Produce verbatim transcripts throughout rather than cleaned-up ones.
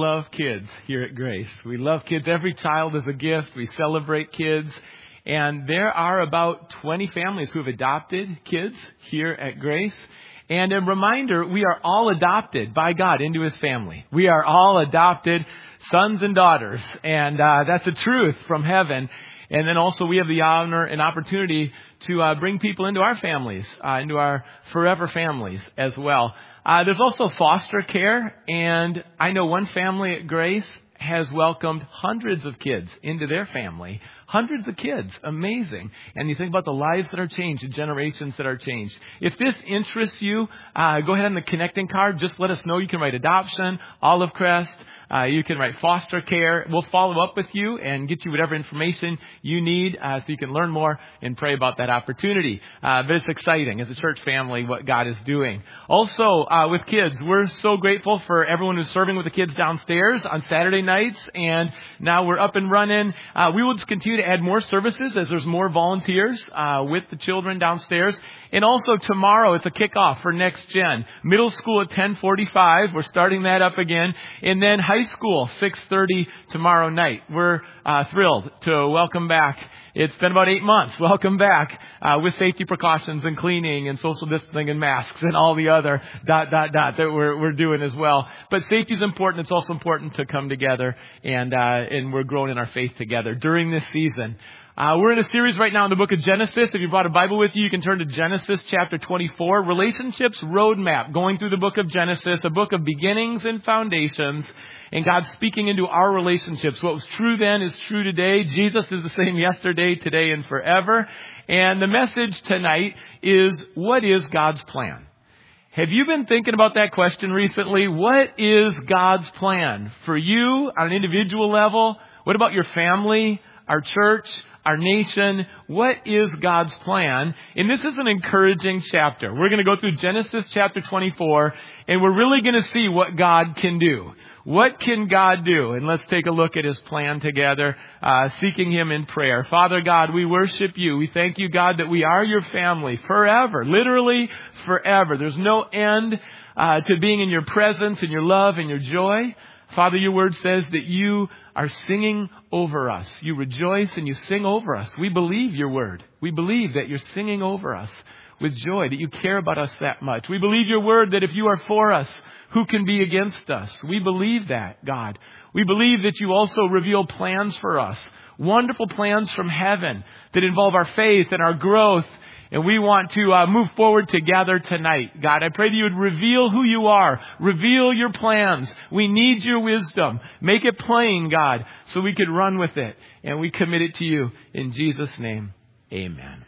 love kids here at Grace. We love kids. Every child is a gift. We celebrate kids. And there are about twenty families who have adopted kids here at Grace. And a reminder, we are all adopted by God into His family. We are all adopted sons and daughters. And uh, that's the truth from heaven. And then also we have the honor and opportunity to uh, bring people into our families, uh, into our forever families as well. Uh, there's also foster care. And I know one family at Grace has welcomed hundreds of kids into their family. Hundreds of kids. Amazing. And you think about the lives that are changed, the generations that are changed. If this interests you, uh, go ahead on the connecting card. Just let us know. You can write adoption, Olive Crest. Uh, you can write foster care. We'll follow up with you and get you whatever information you need uh, so you can learn more and pray about that opportunity. Uh, but it's exciting as a church family what God is doing. Also, uh, with kids, we're so grateful for everyone who's serving with the kids downstairs on Saturday nights. And now we're up and running. Uh, we will continue to add more services as there's more volunteers uh, with the children downstairs. And also tomorrow, it's a kickoff for Next Gen. Middle school at ten forty-five. We're starting that up again. And then high school, six thirty tomorrow night. We're uh, thrilled to welcome back. It's been about eight months. Welcome back uh, with safety precautions and cleaning and social distancing and masks and all the other dot, dot, dot that we're, we're doing as well. But safety is important. It's also important to come together and, uh, and we're growing in our faith together during this season. Uh, we're in a series right now in the book of Genesis. If you brought a Bible with you, you can turn to Genesis chapter twenty-four. Relationships Roadmap, going through the book of Genesis, a book of beginnings and foundations, and God speaking into our relationships. What was true then is true today. Jesus is the same yesterday, today, and forever. And the message tonight is, what is God's plan? Have you been thinking about that question recently? What is God's plan for you on an individual level? What about your family, our church, our nation? What is God's plan? And this is an encouraging chapter. We're going to go through Genesis chapter twenty-four, and we're really going to see what God can do. What can God do? And let's take a look at His plan together, uh, seeking Him in prayer. Father God, we worship You. We thank You, God, that we are Your family forever, literally forever. There's no end uh, to being in Your presence and Your love and Your joy. Father, Your word says that You are singing over us. You rejoice and You sing over us. We believe Your word. We believe that You're singing over us with joy, that You care about us that much. We believe Your word that if You are for us, who can be against us? We believe that, God. We believe that You also reveal plans for us, wonderful plans from heaven that involve our faith and our growth. And we want to uh, move forward together tonight. God, I pray that You would reveal who You are. Reveal Your plans. We need Your wisdom. Make it plain, God, so we could run with it. And we commit it to You. In Jesus' name, amen.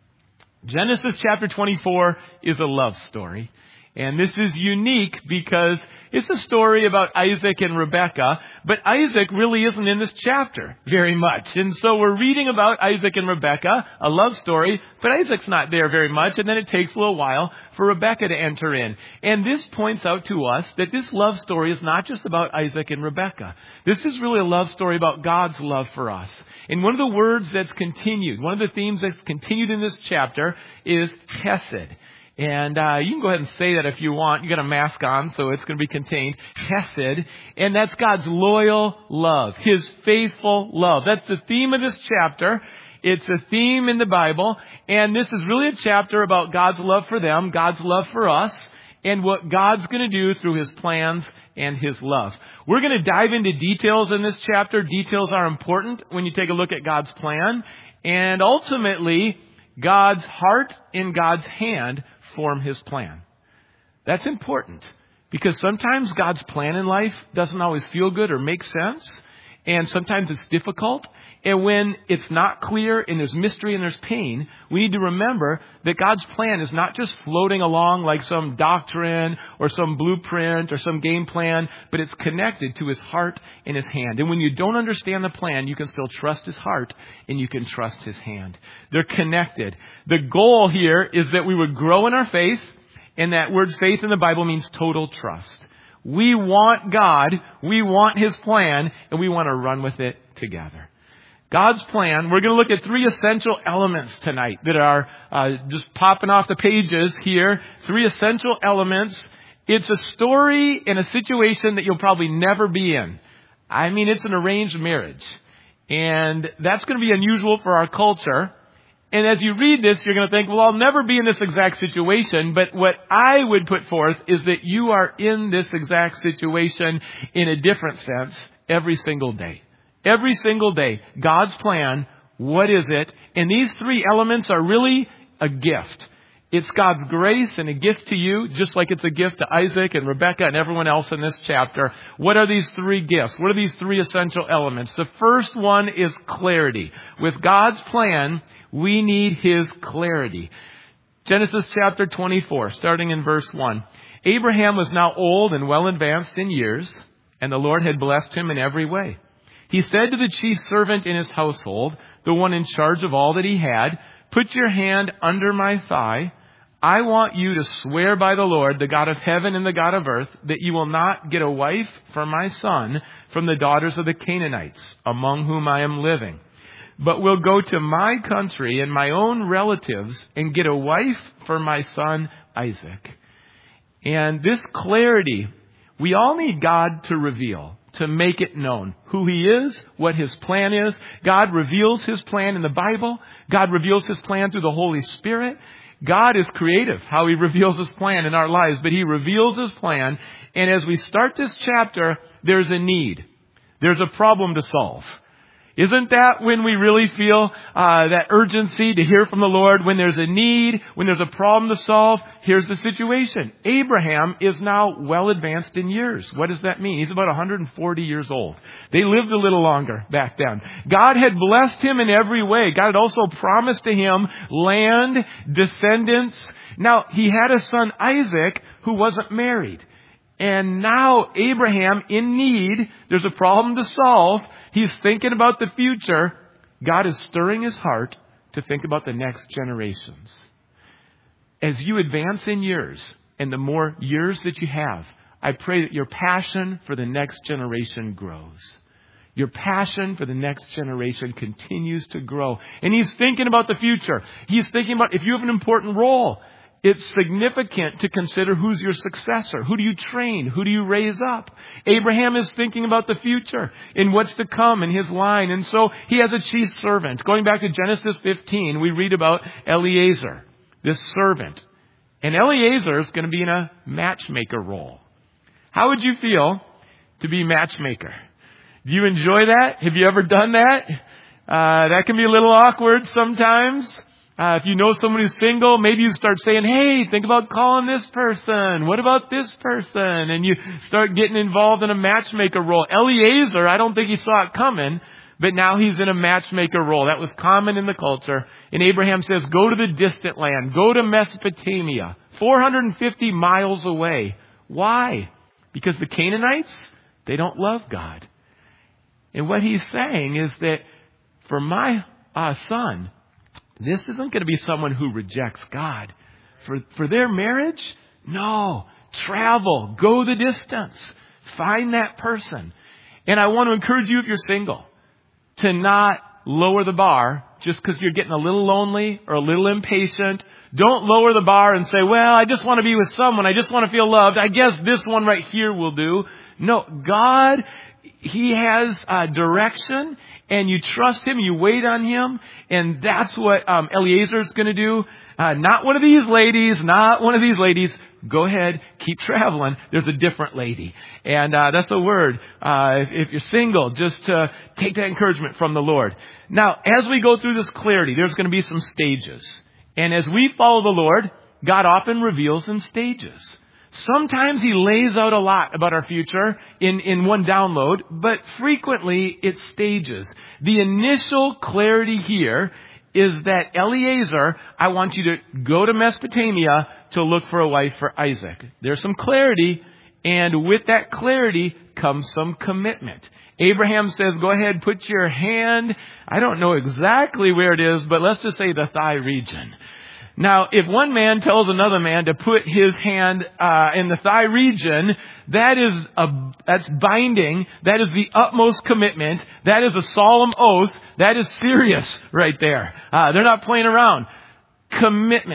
Genesis chapter twenty-four is a love story. And this is unique because it's a story about Isaac and Rebekah, but Isaac really isn't in this chapter very much. And so we're reading about Isaac and Rebekah, a love story, but Isaac's not there very much. And then it takes a little while for Rebekah to enter in. And this points out to us that this love story is not just about Isaac and Rebekah. This is really a love story about God's love for us. And one of the words that's continued, one of the themes that's continued in this chapter is chesed. And uh, you can go ahead and say that if you want. You got a mask on, so it's going to be contained. Chesed. And that's God's loyal love. His faithful love. That's the theme of this chapter. It's a theme in the Bible. And this is really a chapter about God's love for them, God's love for us, and what God's going to do through His plans and His love. We're going to dive into details in this chapter. Details are important when you take a look at God's plan. And ultimately, God's heart and God's hand form His plan. That's important because sometimes God's plan in life doesn't always feel good or make sense. And sometimes it's difficult. And when it's not clear and there's mystery and there's pain, we need to remember that God's plan is not just floating along like some doctrine or some blueprint or some game plan, but it's connected to His heart and His hand. And when you don't understand the plan, you can still trust His heart and you can trust His hand. They're connected. The goal here is that we would grow in our faith, and that word faith in the Bible means total trust. We want God, we want His plan, and we want to run with it together. God's plan, we're going to look at three essential elements tonight that are uh, just popping off the pages here. Three essential elements It's a story in a situation that you'll probably never be in. I mean, it's an arranged marriage. And that's going to be unusual for our culture. And as you read this, you're going to think, well, I'll never be in this exact situation. But what I would put forth is that you are in this exact situation in a different sense every single day. Every single day. God's plan, what is it? And these three elements are really a gift. It's God's grace and a gift to you, just like it's a gift to Isaac and Rebekah and everyone else in this chapter. What are these three gifts? What are these three essential elements? The first one is clarity. With God's plan, we need His clarity. Genesis chapter twenty-four, starting in verse one. Abraham was now old and well advanced in years, and the Lord had blessed him in every way. He said to the chief servant in his household, the one in charge of all that he had, "Put your hand under my thigh. I want you to swear by the Lord, the God of heaven and the God of earth, that you will not get a wife for my son from the daughters of the Canaanites, among whom I am living, but will go to my country and my own relatives and get a wife for my son Isaac." And this clarity, we all need God to reveal, to make it known who He is, what His plan is. God reveals His plan in the Bible. God reveals His plan through the Holy Spirit. God is creative how He reveals His plan in our lives, but He reveals His plan. And as we start this chapter, there's a need. There's a problem to solve. Isn't that when we really feel uh, that urgency to hear from the Lord? When there's a need, when there's a problem to solve, here's the situation. Abraham is now well advanced in years. What does that mean? He's about one hundred forty years old. They lived a little longer back then. God had blessed him in every way. God had also promised to him land, descendants. Now, he had a son, Isaac, who wasn't married. And now Abraham, in need, there's a problem to solve. He's thinking about the future. God is stirring his heart to think about the next generations. As you advance in years, and the more years that you have, I pray that your passion for the next generation grows. Your passion for the next generation continues to grow. And he's thinking about the future. He's thinking about if you have an important role, it's significant to consider who's your successor. Who do you train? Who do you raise up? Abraham is thinking about the future and what's to come in his line. And so he has a chief servant. Going back to Genesis fifteen, we read about Eliezer, this servant. And Eliezer is going to be in a matchmaker role. How would you feel to be matchmaker? Do you enjoy that? Have you ever done that? Uh, that can be a little awkward sometimes. Uh, if you know someone who's single, maybe you start saying, hey, think about calling this person. What about this person? And you start getting involved in a matchmaker role. Eliezer, I don't think he saw it coming, but now he's in a matchmaker role. That was common in the culture. And Abraham says, go to the distant land. Go to Mesopotamia, four hundred fifty miles away. Why? Because the Canaanites, they don't love God. And what he's saying is that for my uh, son, this isn't going to be someone who rejects God. For, for their marriage, no. Travel. Go the distance. Find that person. And I want to encourage you, if you're single, to not lower the bar just because you're getting a little lonely or a little impatient. Don't lower the bar and say, well, I just want to be with someone. I just want to feel loved. I guess this one right here will do. No, God, He has uh, direction, and you trust Him, you wait on Him, and that's what um, Eliezer is going to do. Uh, not one of these ladies, not one of these ladies. Go ahead, keep traveling. There's a different lady. And uh, that's a word. Uh, if, if you're single, just uh, take that encouragement from the Lord. Now, as we go through this clarity, there's going to be some stages. And as we follow the Lord, God often reveals in stages. Sometimes He lays out a lot about our future in, in one download, but frequently it's stages. The initial clarity here is that Eliezer, I want you to go to Mesopotamia to look for a wife for Isaac. There's some clarity, and with that clarity comes some commitment. Abraham says, go ahead, put your hand, I don't know exactly where it is, but let's just say the thigh region. Now, if one man tells another man to put his hand uh, in the thigh region, that is a, that's binding. That is the utmost commitment. That is a solemn oath. That is serious right there. Uh, they're not playing around. Commitment.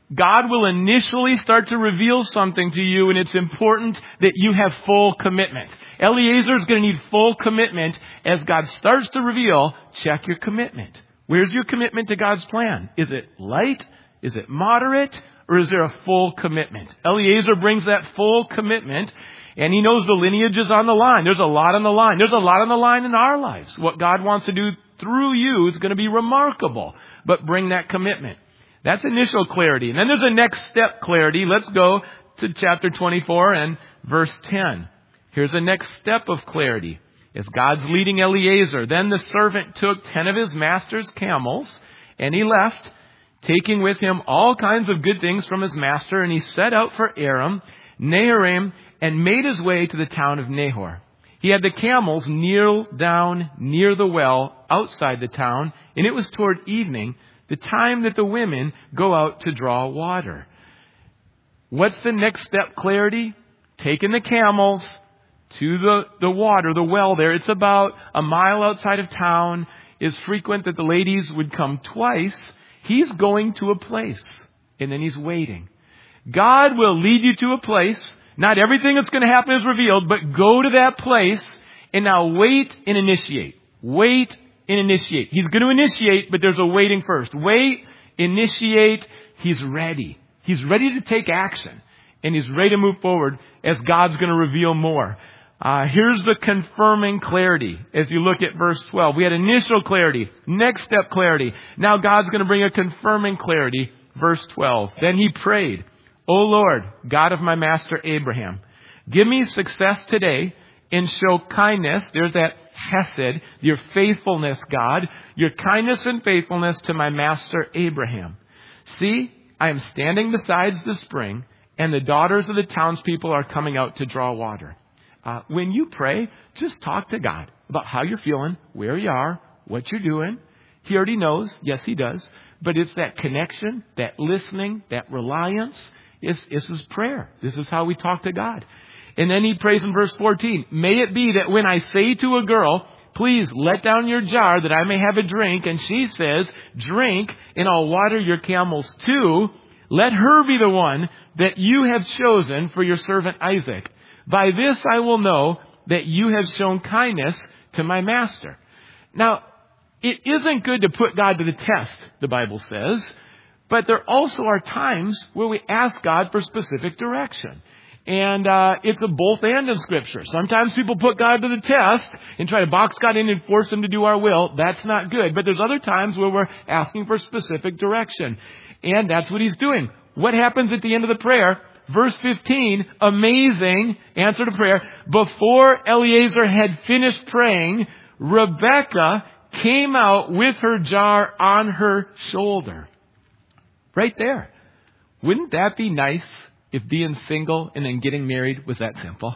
God will initially start to reveal something to you, and it's important that you have full commitment. Eliezer is going to need full commitment. As God starts to reveal, check your commitment. Where's your commitment to God's plan? Is it light? Is it moderate? Or is there a full commitment? Eliezer brings that full commitment, and he knows the lineage is on the line. There's a lot on the line. There's a lot on the line in our lives. What God wants to do through you is going to be remarkable, but bring that commitment. That's initial clarity. And then there's a next step clarity. Let's go to chapter twenty-four and verse ten. Here's the next step of clarity. As God's leading Eliezer, then the servant took ten of his master's camels, and he left, taking with him all kinds of good things from his master, and he set out for Aram, Naharaim, and made his way to the town of Nahor. He had the camels kneel down near the well outside the town, and it was toward evening, the time that the women go out to draw water. What's the next step clarity? Taking the camels to the, the water, the well there. It's about a mile outside of town. It's frequent that the ladies would come twice. He's going to a place, and then he's waiting. God will lead you to a place. Not everything that's going to happen is revealed, but go to that place and now wait and initiate. Wait and initiate. He's going to initiate, but there's a waiting first. Wait, initiate. He's ready. He's ready to take action, and he's ready to move forward as God's going to reveal more. Uh, here's the confirming clarity as you look at verse twelve. We had initial clarity, next step clarity. Now God's going to bring a confirming clarity. Verse twelve. Then he prayed, O Lord, God of my master Abraham, give me success today and show kindness. There's that hesed, your faithfulness, God, your kindness and faithfulness to my master Abraham. See, I am standing beside the spring, and the daughters of the townspeople are coming out to draw water. Uh, when you pray, just talk to God about how you're feeling, where you are, what you're doing. He already knows. Yes, he does. But it's that connection, that listening, that reliance. It's, this is prayer. This is how we talk to God. And then he prays in verse fourteen. May it be that when I say to a girl, please let down your jar that I may have a drink, and she says, drink, and I'll water your camels too, let her be the one that you have chosen for your servant Isaac. By this I will know that you have shown kindness to my master. Now, it isn't good to put God to the test, the Bible says, but there also are times where we ask God for specific direction. And uh, it's a both and in Scripture. Sometimes people put God to the test and try to box God in and force Him to do our will. That's not good. But there's other times where we're asking for specific direction. And that's what He's doing. What happens at the end of the prayer? Verse fifteen, amazing answer to prayer. Before Eliezer had finished praying, Rebekah came out with her jar on her shoulder. Right there. Wouldn't that be nice if being single and then getting married was that simple?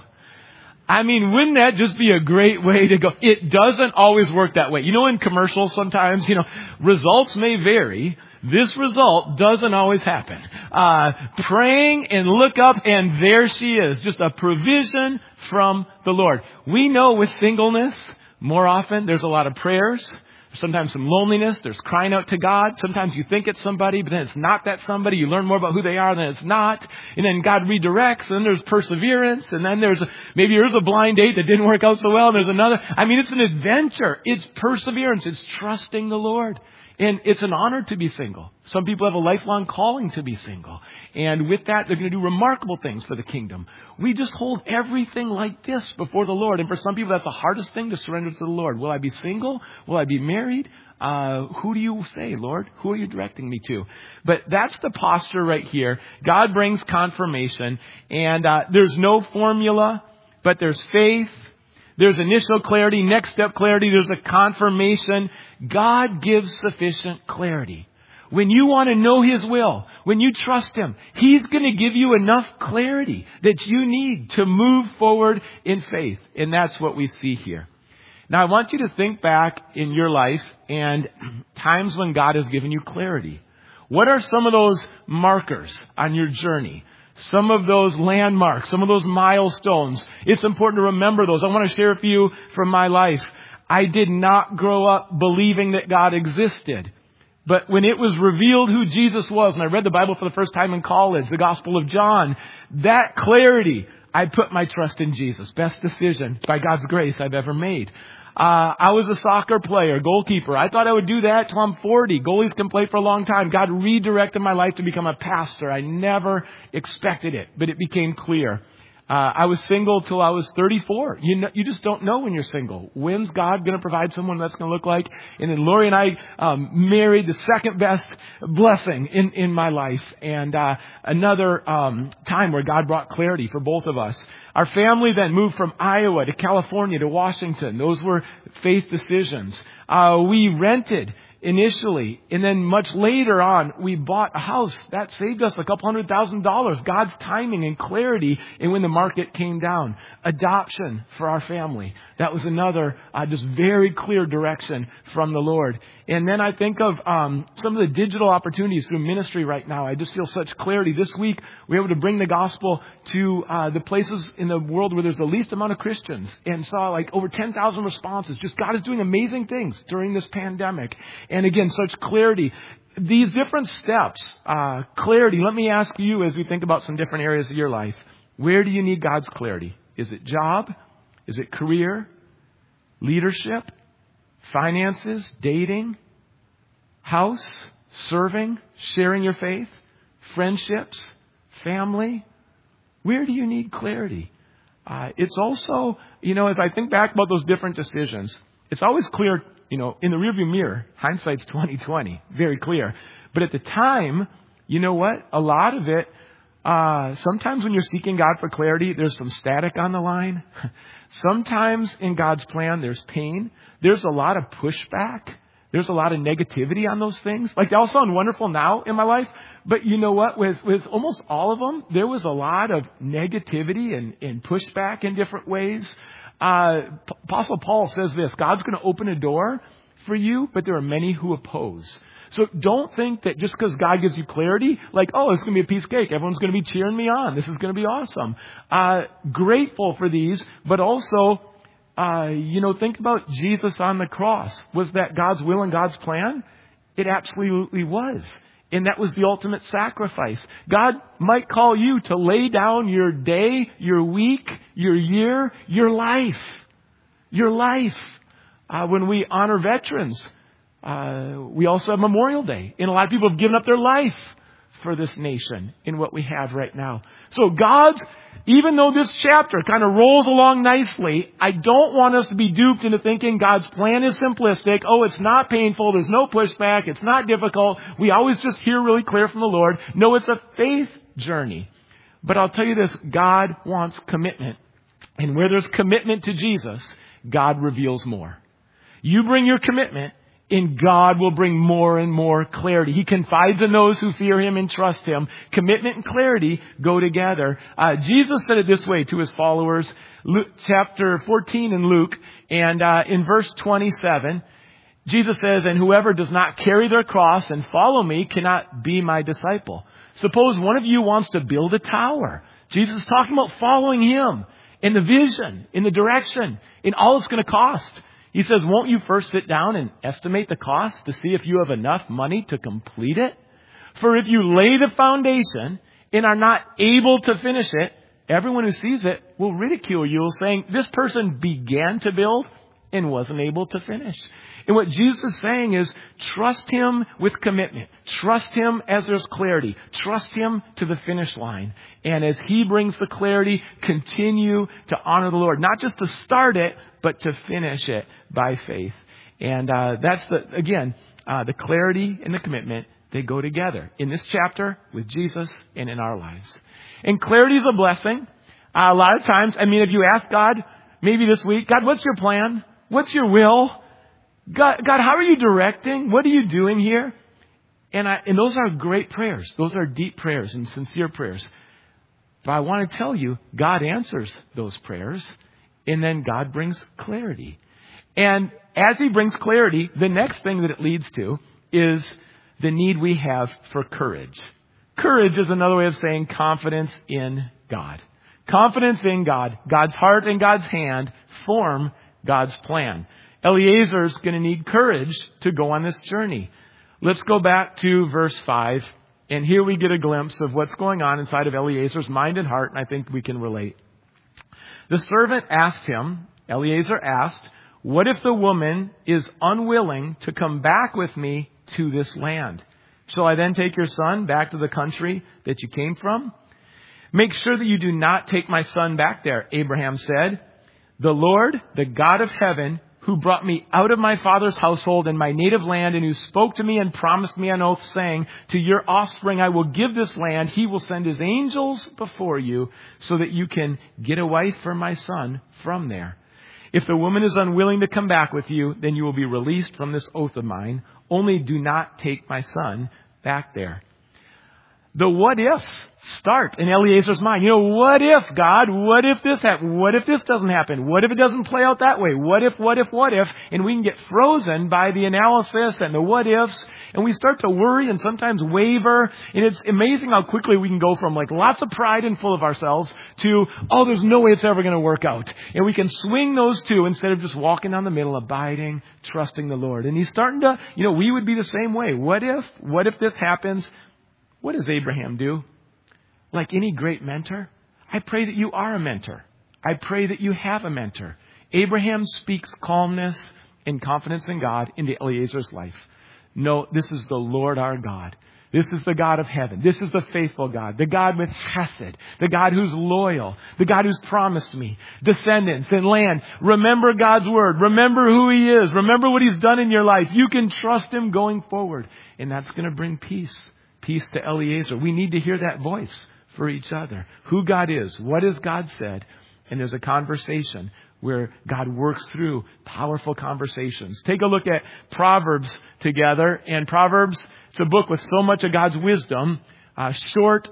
I mean, wouldn't that just be a great way to go? It doesn't always work that way. You know, in commercials sometimes, you know, results may vary. This result doesn't always happen. Uh, praying and look up and there she is. Just a provision from the Lord. We know with singleness, more often there's a lot of prayers. Sometimes some loneliness. There's crying out to God. Sometimes you think it's somebody, but then it's not that somebody. You learn more about who they are than it's not. And then God redirects. And then there's perseverance. And then there's a, maybe there's a blind date that didn't work out so well. And there's another. I mean, it's an adventure. It's perseverance. It's trusting the Lord. And it's an honor to be single. Some people have a lifelong calling to be single. And with that, they're going to do remarkable things for the kingdom. We just hold everything like this before the Lord. And for some people, that's the hardest thing to surrender to the Lord. Will I be single? Will I be married? Uh, who do you say, Lord? Who are you directing me to? But that's the posture right here. God brings confirmation. And uh, there's no formula, but there's faith. There's initial clarity, next step clarity. There's a confirmation. God gives sufficient clarity. When you want to know His will, when you trust Him, He's going to give you enough clarity that you need to move forward in faith. And that's what we see here. Now, I want you to think back in your life and times when God has given you clarity. What are some of those markers on your journey? Some of those landmarks, some of those milestones. It's important to remember those. I want to share a few from my life. I did not grow up believing that God existed. But when it was revealed who Jesus was, and I read the Bible for the first time in college, the Gospel of John, that clarity, I put my trust in Jesus. Best decision by God's grace I've ever made. Uh, I was a soccer player, goalkeeper. I thought I would do that till I'm forty. Goalies can play for a long time. God redirected my life to become a pastor. I never expected it, but it became clear. Uh, I was single till I was thirty-four. You know, you just don't know when you're single. When's God going to provide someone that's going to look like? And then Lori and I um, married, the second best blessing in, in my life. And uh, another um, time where God brought clarity for both of us. Our family then moved from Iowa to California to Washington. Those were faith decisions. Uh, we rented initially, and then much later on, we bought a house. That saved us a couple hundred thousand dollars. God's timing and clarity, and when the market came down. Adoption for our family. That was another uh, just very clear direction from the Lord. And then I think of um, some of the digital opportunities through ministry right now. I just feel such clarity. This week, we were able to bring the gospel to uh, the places in the world where there's the least amount of Christians, and saw like over ten thousand responses. Just God is doing amazing things during this pandemic. And again, such clarity. These different steps, uh, clarity, let me ask you as we think about some different areas of your life. Where do you need God's clarity? Is it job? Is it career? Leadership? Finances? Dating? House? Serving? Sharing your faith? Friendships? Family? Where do you need clarity? Uh, it's also, you know, as I think back about those different decisions, it's always clear, you know, in the rearview mirror, hindsight's twenty twenty, very clear. But at the time, you know what? A lot of it, uh, sometimes when you're seeking God for clarity, there's some static on the line. Sometimes in God's plan, there's pain. There's a lot of pushback. There's a lot of negativity on those things. Like, they all sound wonderful now in my life. But you know what? With, with almost all of them, there was a lot of negativity and, and pushback in different ways. Uh, Apostle Paul says this: God's going to open a door for you, but there are many who oppose. So don't think that just because God gives you clarity, like, oh, it's going to be a piece of cake. Everyone's going to be cheering me on. This is going to be awesome. Uh, grateful for these, but also, uh, you know, think about Jesus on the cross. Was that God's will and God's plan? It absolutely was. And that was the ultimate sacrifice. God might call you to lay down your day, your week, your year, your life. Your life. Uh, when we honor veterans, uh, we also have Memorial Day. And a lot of people have given up their life for this nation in what we have right now. So God's, even though this chapter kind of rolls along nicely, I don't want us to be duped into thinking God's plan is simplistic. Oh, it's not painful. There's no pushback. It's not difficult. We always just hear really clear from the Lord. No, it's a faith journey. But I'll tell you this, God wants commitment. And where there's commitment to Jesus, God reveals more. You bring your commitment, and God will bring more and more clarity. He confides in those who fear Him and trust Him. Commitment and clarity go together. Uh, Jesus said it this way to His followers, Luke, chapter fourteen in Luke, and uh, in verse twenty-seven, Jesus says, "And whoever does not carry their cross and follow me cannot be my disciple." Suppose one of you wants to build a tower. Jesus is talking about following Him in the vision, in the direction, in all it's going to cost. He says, won't you first sit down and estimate the cost to see if you have enough money to complete it? For if you lay the foundation and are not able to finish it, everyone who sees it will ridicule you, saying, this person began to build and wasn't able to finish. And what Jesus is saying is, trust Him with commitment. Trust Him as there's clarity. Trust Him to the finish line. And as He brings the clarity, continue to honor the Lord. Not just to start it, but to finish it by faith. And uh, that's, the again, uh, the clarity and the commitment, they go together in this chapter with Jesus and in our lives. And clarity is a blessing. Uh, a lot of times, I mean, if you ask God, maybe this week, God, what's your plan? What's your will? God, God, how are you directing? What are you doing here? And, I, and those are great prayers. Those are deep prayers and sincere prayers. But I want to tell you, God answers those prayers, and then God brings clarity. And as He brings clarity, the next thing that it leads to is the need we have for courage. Courage is another way of saying confidence in God. Confidence in God. God's heart and God's hand form God's plan. Eliezer's going to need courage to go on this journey. let's go back to verse five. And here we get a glimpse of what's going on inside of Eliezer's mind and heart, and I think we can relate. The servant asked him, Eliezer asked, what if the woman is unwilling to come back with me to this land? Shall I then take your son back to the country that you came from? Make sure that you do not take my son back there, Abraham said. The Lord, the God of heaven, who brought me out of my father's household and my native land, and who spoke to me and promised me on oath, saying, to your offspring I will give this land. He will send his angels before you so that you can get a wife for my son from there. If the woman is unwilling to come back with you, then you will be released from this oath of mine. Only do not take my son back there. The what ifs start in Eliezer's mind. You know, what if, God? What if this happens? What if this doesn't happen? What if it doesn't play out that way? What if, what if, what if? And we can get frozen by the analysis and the what ifs. And we start to worry and sometimes waver. And it's amazing how quickly we can go from like lots of pride and full of ourselves to, oh, there's no way it's ever going to work out. And we can swing those two instead of just walking down the middle, abiding, trusting the Lord. And he's starting to, you know, we would be the same way. What if? What if this happens? What does Abraham do? Like any great mentor, I pray that you are a mentor. I pray that you have a mentor. Abraham speaks calmness and confidence in God into Eliezer's life. No, this is the Lord our God. This is the God of heaven. This is the faithful God, the God with chesed, the God who's loyal, the God who's promised me descendants and land. Remember God's word. Remember who he is. Remember what he's done in your life. You can trust him going forward. And that's going to bring peace. Peace to Eliezer. We need to hear that voice for each other. Who God is. What has God said? And there's a conversation where God works through powerful conversations. Take a look at Proverbs together. And Proverbs, it's a book with so much of God's wisdom, uh, short,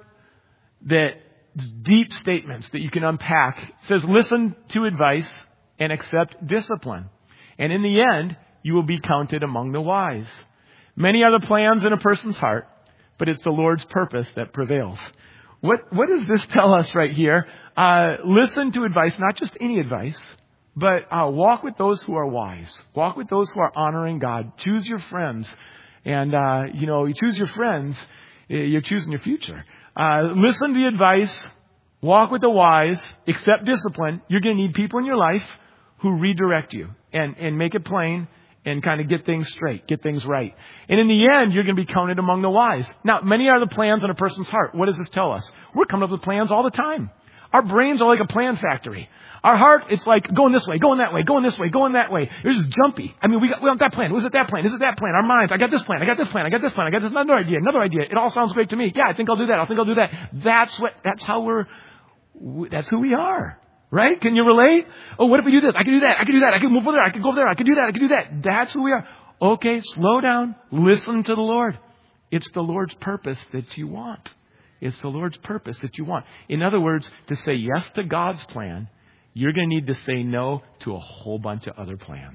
that deep statements that you can unpack. It says, listen to advice and accept discipline. And in the end, you will be counted among the wise. Many are the plans in a person's heart, but it's the Lord's purpose that prevails. What, what does this tell us right here? Uh, listen to advice, not just any advice, but uh, walk with those who are wise. Walk with those who are honoring God. Choose your friends. And, uh, you know, you choose your friends, you're choosing your future. Uh, listen to the advice. Walk with the wise. Accept discipline. You're going to need people in your life who redirect you and, and make it plain. And kind of get things straight, get things right. And in the end, you're going to be counted among the wise. Now, many are the plans in a person's heart. What does this tell us? We're coming up with plans all the time. Our brains are like a plan factory. Our heart, it's like going this way, going that way, going this way, going that way. It's just jumpy. I mean, we got, we got that plan. Was it that plan? Is it that plan? Our minds, I got this plan. I got this plan. I got this plan. I got this another idea, another idea. It all sounds great to me. Yeah, I think I'll do that. I think I'll do that. That's what, that's how we're, that's who we are. Right? Can you relate? Oh, what if we do this? I can do that. I can do that. I can move over there. I can go over there. I can do that. I can do that. That's who we are. Okay, slow down. Listen to the Lord. It's the Lord's purpose that you want. It's the Lord's purpose that you want. In other words, to say yes to God's plan, you're going to need to say no to a whole bunch of other plans.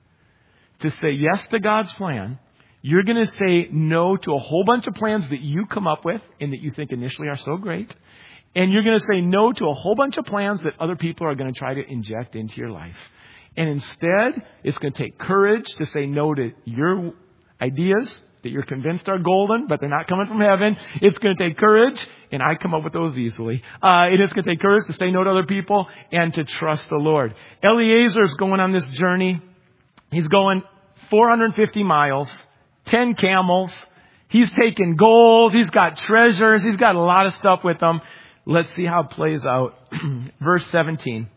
To say yes to God's plan, you're going to say no to a whole bunch of plans that you come up with and that you think initially are so great. And you're going to say no to a whole bunch of plans that other people are going to try to inject into your life. And instead, it's going to take courage to say no to your ideas that you're convinced are golden, but they're not coming from heaven. It's going to take courage, and I come up with those easily. Uh, and it's going to take courage to say no to other people and to trust the Lord. Eliezer's going on this journey. He's going four hundred fifty miles, ten camels. He's taking gold. He's got treasures. He's got a lot of stuff with him. Let's see how it plays out. Verse seventeen.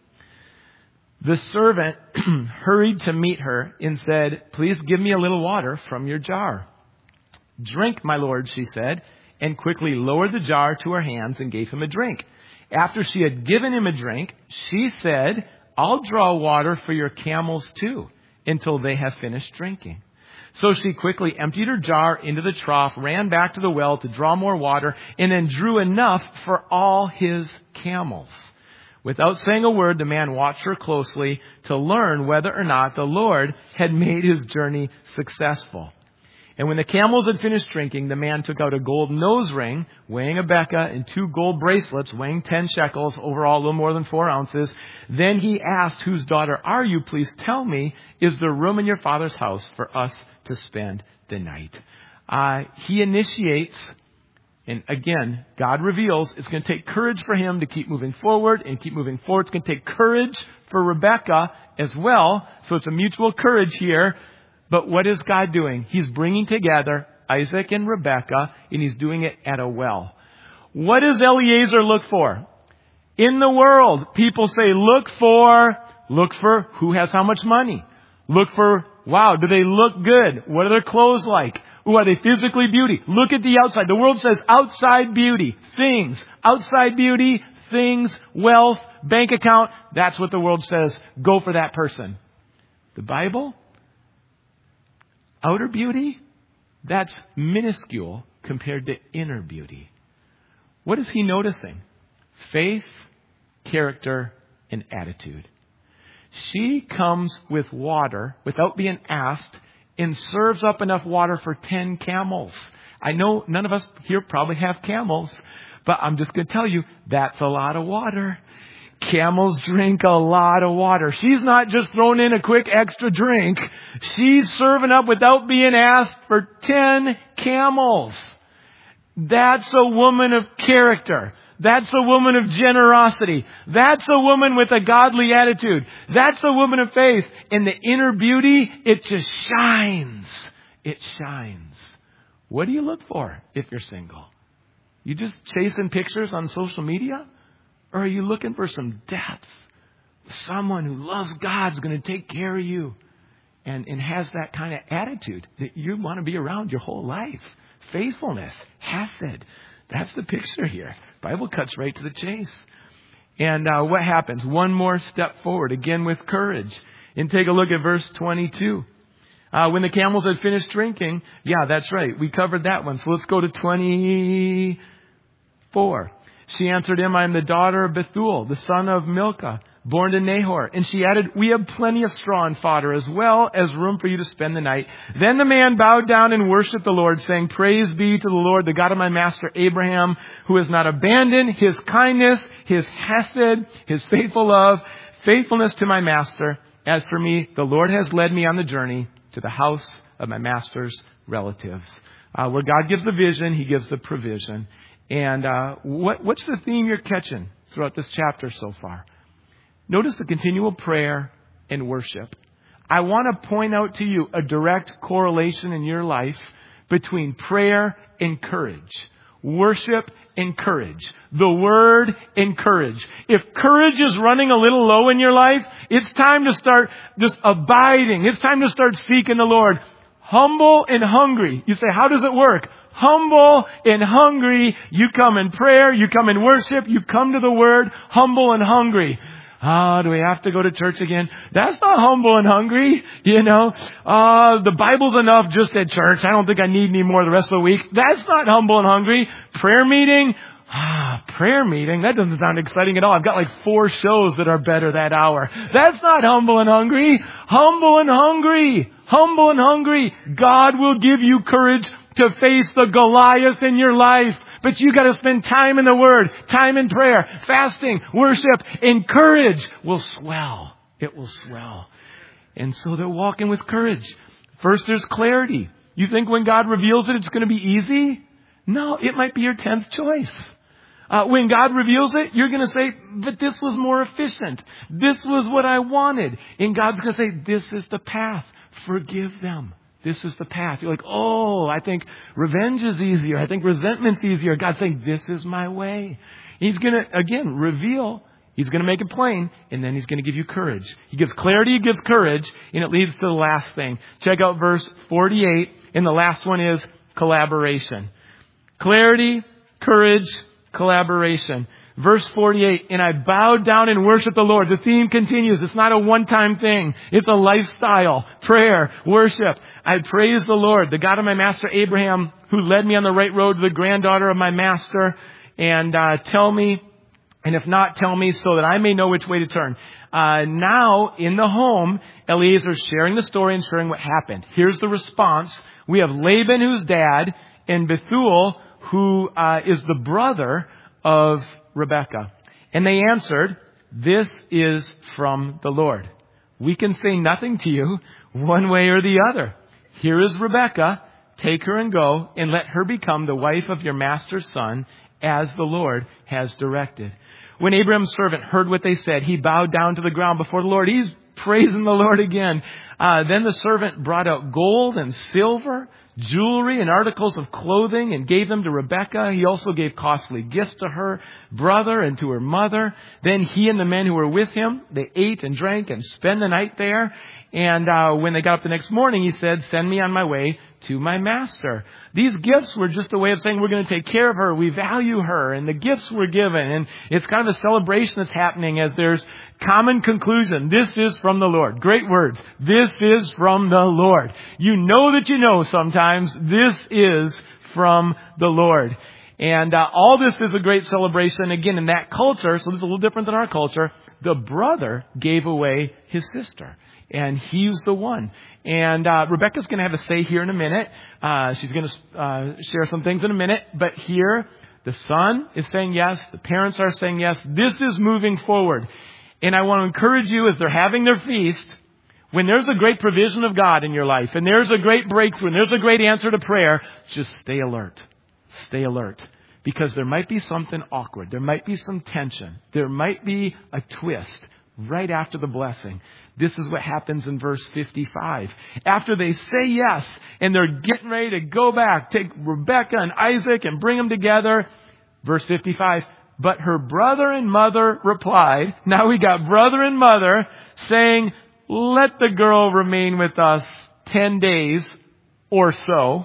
The servant hurried to meet her and said, please give me a little water from your jar. Drink, my lord, she said, and quickly lowered the jar to her hands and gave him a drink. After she had given him a drink, she said, I'll draw water for your camels too, until they have finished drinking. So she quickly emptied her jar into the trough, ran back to the well to draw more water, and then drew enough for all his camels. Without saying a word, the man watched her closely to learn whether or not the Lord had made his journey successful. And when the camels had finished drinking, the man took out a gold nose ring weighing a beka and two gold bracelets weighing ten shekels, overall a little more than four ounces. Then he asked, whose daughter are you? Please tell me, is there room in your father's house for us to spend the night? uh, he initiates, and again, God reveals it's going to take courage for him to keep moving forward and keep moving forward. It's going to take courage for Rebekah as well. So it's a mutual courage here. But what is God doing? He's bringing together Isaac and Rebekah, and he's doing it at a well. What does Eliezer look for? In the world, people say, look for, look for who has how much money. Look for, wow, do they look good? What are their clothes like? Ooh, are they physically beauty? Look at the outside. The world says outside beauty, things. Outside beauty, things, wealth, bank account. That's what the world says. Go for that person. The Bible? Outer beauty? That's minuscule compared to inner beauty. What is he noticing? Faith, character, and attitude. She comes with water without being asked and serves up enough water for ten camels. I know none of us here probably have camels, but I'm just going to tell you, that's a lot of water. Camels drink a lot of water. She's not just throwing in a quick extra drink. She's serving up without being asked for ten camels. That's a woman of character. That's a woman of generosity. That's a woman with a godly attitude. That's a woman of faith. And the inner beauty, it just shines. It shines. What do you look for if you're single? You just chasing pictures on social media? Or are you looking for some depth? Someone who loves God is going to take care of you and, and has that kind of attitude that you want to be around your whole life. Faithfulness, hesed. That's the picture here. Bible cuts right to the chase. And uh, what happens? One more step forward, again with courage. And take a look at verse twenty-two. Uh, when the camels had finished drinking, yeah, that's right. We covered that one. So let's go to twenty-four. She answered him, I am the daughter of Bethuel, the son of Milcah, born to Nahor. And she added, we have plenty of straw and fodder, as well as room for you to spend the night. Then the man bowed down and worshipped the Lord, saying, praise be to the Lord, the God of my master Abraham, who has not abandoned his kindness, his hesed, his faithful love, faithfulness to my master. As for me, the Lord has led me on the journey to the house of my master's relatives. Uh, where God gives the vision, he gives the provision. And uh, what, what's the theme you're catching throughout this chapter so far? Notice the continual prayer and worship. I want to point out to you a direct correlation in your life between prayer and courage. Worship and courage. The word and courage. If courage is running a little low in your life, it's time to start just abiding. It's time to start seeking the Lord. Humble and hungry. You say, how does it work? Humble and hungry. You come in prayer. You come in worship. You come to the word. Humble and hungry. Ah, oh, do we have to go to church again? That's not humble and hungry, you know. Uh, the Bible's enough just at church. I don't think I need any more the rest of the week. That's not humble and hungry. Prayer meeting? Ah, prayer meeting? That doesn't sound exciting at all. I've got like four shows that are better that hour. That's not humble and hungry. Humble and hungry. Humble and hungry. God will give you courage to face the Goliath in your life. But you got to spend time in the Word, time in prayer, fasting, worship, and courage will swell. It will swell. And so they're walking with courage. First, there's clarity. You think when God reveals it, it's going to be easy? No, it might be your tenth choice. Uh, when God reveals it, you're going to say, but this was more efficient. This was what I wanted. And God's going to say, this is the path. Forgive them. This is the path. You're like, oh, I think revenge is easier. I think resentment's easier. God's saying, this is my way. He's going to, again, reveal. He's going to make it plain. And then he's going to give you courage. He gives clarity. He gives courage. And it leads to the last thing. Check out verse forty-eight. And the last one is collaboration. Clarity, courage, collaboration. Verse forty-eight, and I bowed down and worshiped the Lord. The theme continues. It's not a one-time thing. It's a lifestyle. Prayer, worship. I praise the Lord, the God of my master Abraham, who led me on the right road to the granddaughter of my master. And uh, tell me, and if not, tell me so that I may know which way to turn. Uh, now, in the home, Eliezer is sharing the story and sharing what happened. Here's the response. We have Laban, who's dad, and Bethuel, who uh, is the brother of Rebekah. And they answered, this is from the Lord. We can say nothing to you one way or the other. Here is Rebekah. take her and go, and let her become the wife of your master's son, as the Lord has directed." When Abraham's servant heard what they said, he bowed down to the ground before the Lord. He's praising the Lord again. Uh, then the servant brought out gold and silver, jewelry and articles of clothing, and gave them to Rebekah. He also gave costly gifts to her brother and to her mother. Then he and the men who were with him, they ate and drank and spent the night there. And uh, when they got up the next morning, he said, "Send me on my way to my master." These gifts were just a way of saying, we're going to take care of her. We value her. And the gifts were given. And it's kind of a celebration that's happening as there's common conclusion. This is from the Lord. Great words. This is from the Lord. You know that you know sometimes this is from the Lord. And uh, all this is a great celebration. Again, in that culture, so this is a little different than our culture, the brother gave away his sister. And he's the one. And uh, Rebecca's going to have a say here in a minute. Uh, she's going to uh, share some things in a minute. But here, the son is saying yes. The parents are saying yes. This is moving forward. And I want to encourage you as they're having their feast, when there's a great provision of God in your life, and there's a great breakthrough, and there's a great answer to prayer, just stay alert. Stay alert. Because there might be something awkward. There might be some tension. There might be a twist right after the blessing. This is what happens in verse fifty-five. After they say yes, and they're getting ready to go back, take Rebekah and Isaac and bring them together. Verse fifty-five, but her brother and mother replied. Now we got brother and mother saying, "Let the girl remain with us ten days or so."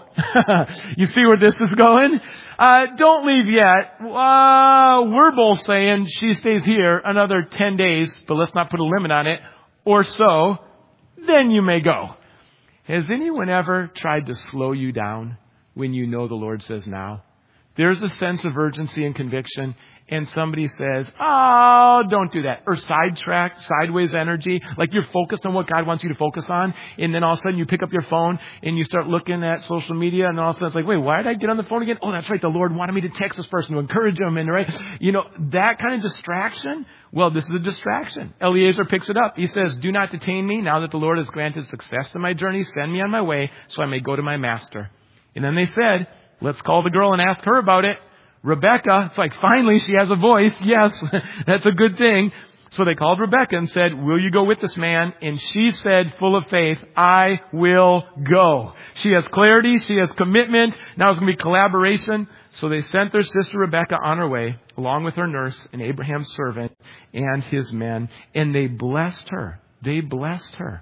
You see where this is going? Uh, don't leave yet. Uh, we're both saying she stays here another ten days, but let's not put a limit on it. Or so, then you may go. Has anyone ever tried to slow you down when you know the Lord says now? There's a sense of urgency and conviction, and somebody says, "Oh, don't do that." Or sidetrack, sideways energy, like you're focused on what God wants you to focus on, and then all of a sudden you pick up your phone and you start looking at social media, and all of a sudden it's like, wait, why did I get on the phone again? Oh, that's right, the Lord wanted me to text this person to encourage them, and right, you know, that kind of distraction. Well, this is a distraction. Eliezer picks it up. He says, "Do not detain me now that the Lord has granted success to my journey. Send me on my way so I may go to my master." And then they said, "Let's call the girl and ask her about it." Rebecca, it's like finally she has a voice. Yes, that's a good thing. So they called Rebecca and said, "Will you go with this man?" And she said, full of faith, "I will go." She has clarity. She has commitment. Now it's going to be collaboration. So they sent their sister Rebecca on her way, along with her nurse and Abraham's servant and his men. And they blessed her. They blessed her.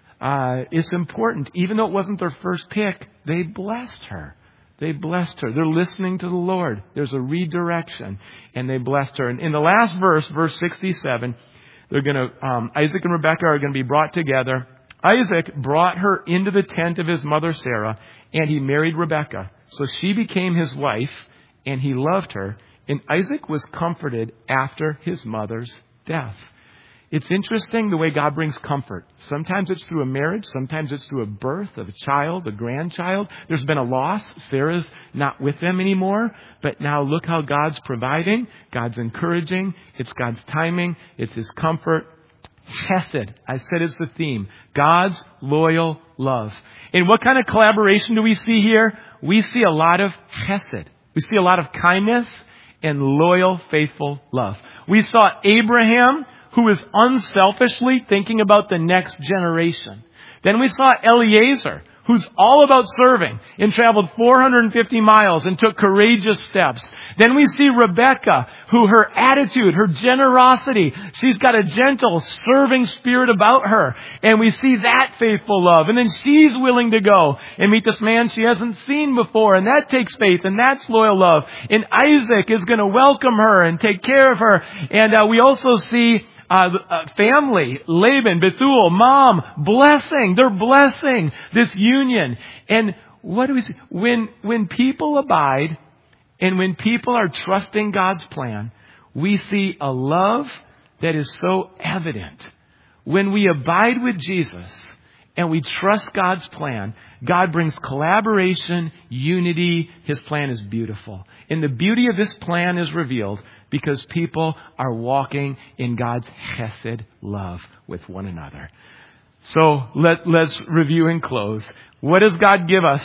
Uh, it's important. Even though it wasn't their first pick, they blessed her. They blessed her. They're listening to the Lord. There's a redirection. And they blessed her. And in the last verse, verse sixty-seven, they're going to, um, Isaac and Rebekah are going to be brought together. Isaac brought her into the tent of his mother Sarah, and he married Rebekah. So she became his wife, and he loved her. And Isaac was comforted after his mother's death. It's interesting the way God brings comfort. Sometimes it's through a marriage. Sometimes it's through a birth of a child, a grandchild. There's been a loss. Sarah's not with them anymore. But now look how God's providing. God's encouraging. It's God's timing. It's His comfort. Chesed, I said, is the theme. God's loyal love. And what kind of collaboration do we see here? We see a lot of chesed. We see a lot of kindness and loyal, faithful love. We saw Abraham, who was unselfishly thinking about the next generation. Then we saw Eliezer, who's all about serving and traveled four hundred fifty miles and took courageous steps. Then we see Rebekah, who her attitude, her generosity, she's got a gentle, serving spirit about her. And we see that faithful love. And then she's willing to go and meet this man she hasn't seen before. And that takes faith, and that's loyal love. And Isaac is going to welcome her and take care of her. And uh, we also see Uh, uh, family, Laban, Bethuel, mom, blessing. They're blessing this union. And what do we see? When, when people abide and when people are trusting God's plan, we see a love that is so evident. When we abide with Jesus and we trust God's plan, God brings collaboration, unity. His plan is beautiful. And the beauty of this plan is revealed because people are walking in God's chesed love with one another. So let, let's review and close. What does God give us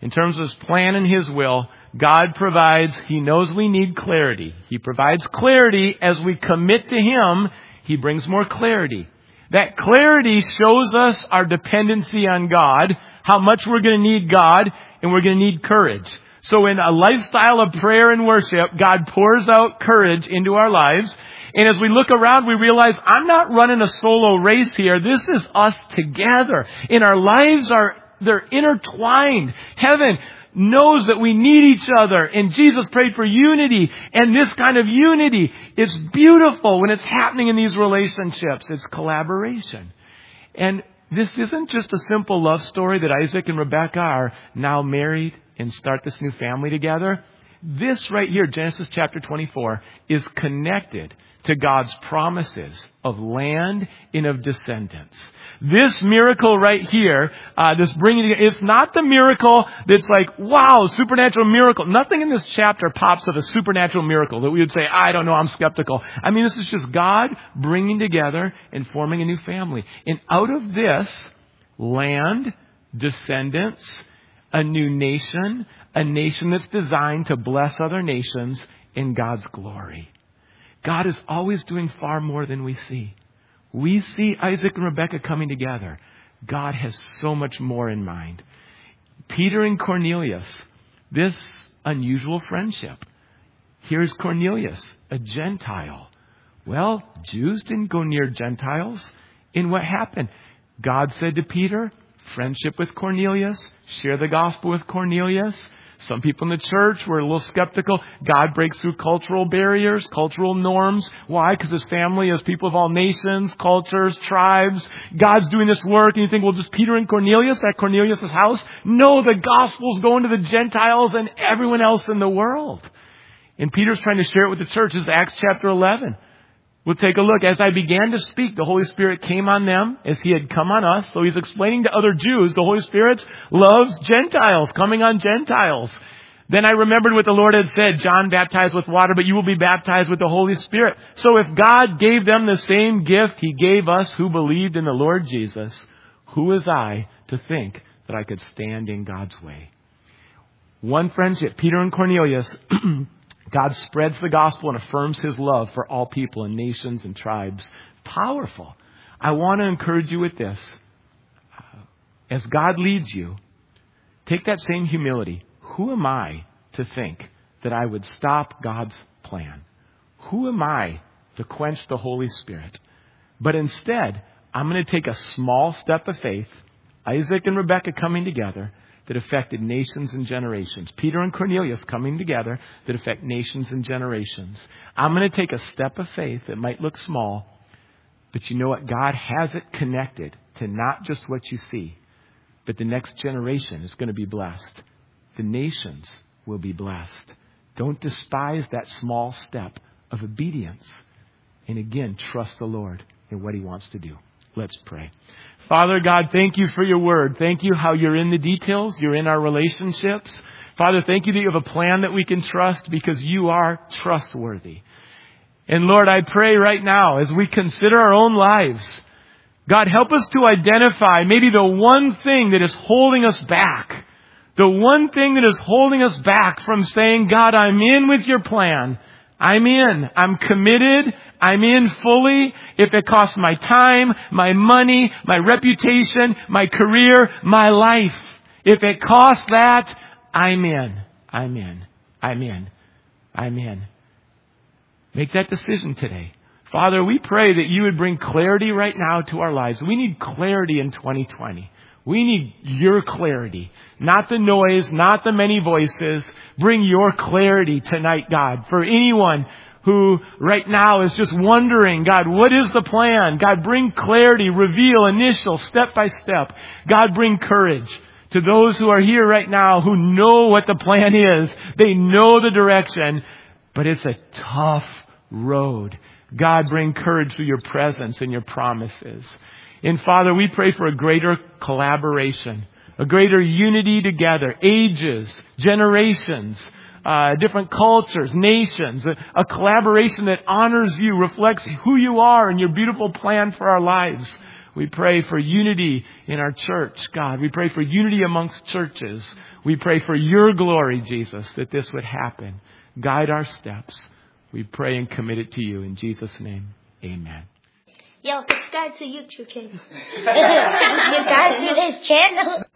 in terms of His plan and His will, God provides, He knows we need clarity. He provides clarity as we commit to Him. He brings more clarity. That clarity shows us our dependency on God, how much we're going to need God, and we're going to need courage. So in a lifestyle of prayer and worship, God pours out courage into our lives. And as we look around, we realize I'm not running a solo race here. This is us together. And our lives are, they're intertwined. Heaven knows that we need each other. And Jesus prayed for unity. And this kind of unity is beautiful when it's happening in these relationships. It's collaboration. And this isn't just a simple love story that Isaac and Rebekah are now married and start this new family together. This right here, Genesis chapter twenty-four, is connected to God's promises of land and of descendants. This miracle right here, uh, this bringing together, it's not the miracle that's like, wow, supernatural miracle. Nothing in this chapter pops of a supernatural miracle that we would say, I don't know, I'm skeptical. I mean, this is just God bringing together and forming a new family. And out of this, land, descendants, a new nation, a nation that's designed to bless other nations in God's glory. God is always doing far more than we see. We see Isaac and Rebekah coming together. God has so much more in mind. Peter and Cornelius, this unusual friendship. Here's Cornelius, a Gentile. Well, Jews didn't go near Gentiles. And what happened? God said to Peter, friendship with Cornelius, share the gospel with Cornelius. Some people in the church were a little skeptical. God breaks through cultural barriers, cultural norms. Why? Because His family is people of all nations, cultures, tribes. God's doing this work. And you think, well, just Peter and Cornelius at Cornelius' house? No, the gospel's going to the Gentiles and everyone else in the world. And Peter's trying to share it with the church. This is Acts chapter eleven. We'll take a look. As I began to speak, the Holy Spirit came on them as He had come on us. So He's explaining to other Jews, the Holy Spirit loves Gentiles, coming on Gentiles. Then I remembered what the Lord had said, John baptized with water, but you will be baptized with the Holy Spirit. So if God gave them the same gift He gave us who believed in the Lord Jesus, who was I to think that I could stand in God's way? One friendship, Peter and Cornelius. God spreads the gospel and affirms His love for all people and nations and tribes. Powerful. I want to encourage you with this. As God leads you, take that same humility. Who am I to think that I would stop God's plan? Who am I to quench the Holy Spirit? But instead, I'm going to take a small step of faith, Isaac and Rebekah coming together, that affected nations and generations. Peter and Cornelius coming together that affect nations and generations. I'm going to take a step of faith that might look small, but you know what? God has it connected to not just what you see, but the next generation is going to be blessed. The nations will be blessed. Don't despise that small step of obedience. And again, trust the Lord in what He wants to do. Let's pray. Father God, thank You for Your word. Thank You how You're in the details. You're in our relationships. Father, thank You that You have a plan that we can trust because You are trustworthy. And Lord, I pray right now as we consider our own lives, God, help us to identify maybe the one thing that is holding us back. The one thing that is holding us back from saying, God, I'm in with Your plan. I'm in. I'm committed. I'm in fully. If it costs my time, my money, my reputation, my career, my life. If it costs that, I'm in. I'm in. I'm in. I'm in. Make that decision today. Father, we pray that You would bring clarity right now to our lives. We need clarity in twenty twenty. We need Your clarity, not the noise, not the many voices. Bring Your clarity tonight, God, for anyone who right now is just wondering, God, what is the plan? God, bring clarity, reveal, initial, step by step. God, bring courage to those who are here right now who know what the plan is. They know the direction, but it's a tough road. God, bring courage through Your presence and Your promises. And Father, we pray for a greater collaboration, a greater unity together, ages, generations, uh, different cultures, nations, a, a collaboration that honors You, reflects who You are and Your beautiful plan for our lives. We pray for unity in our church, God. We pray for unity amongst churches. We pray for your glory, Jesus, that this would happen. Guide our steps. We pray and commit it to you. In Jesus' name, amen. Yo, subscribe to YouTube channel. You guys to this channel.